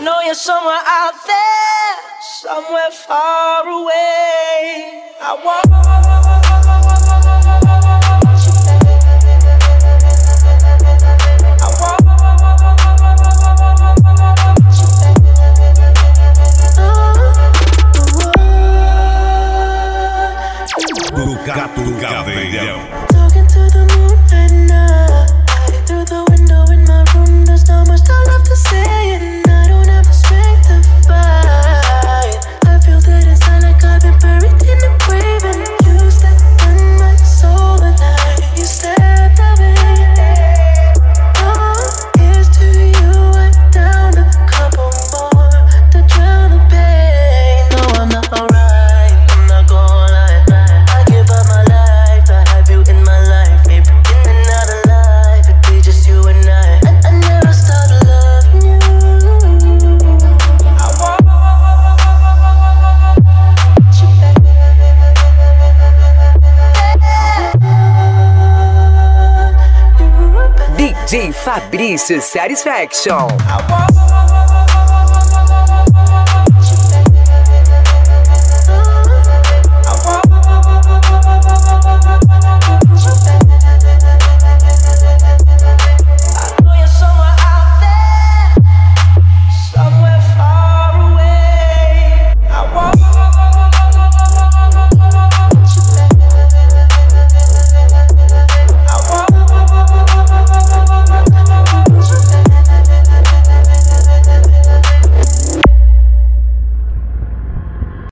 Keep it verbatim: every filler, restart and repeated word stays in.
know you're somewhere out there, somewhere far away. I want do Gato do Caveirão. Talking to the moon at night. Through the window in my room, there's not much I love to say, and I don't have the strength to fight. I feel that inside like I've been buried in the grave, and you stepped in my soul alive. You stepped away. Oh, here's to you. I down a couple more to drown the pain. No, I'm not alright. I'm not gonna lie. I give up my life to have you in my life. Maybe in another life, it'd be just you and I. I, I never stop loving you. I want you back. D J Fabrício Satisfaction. I want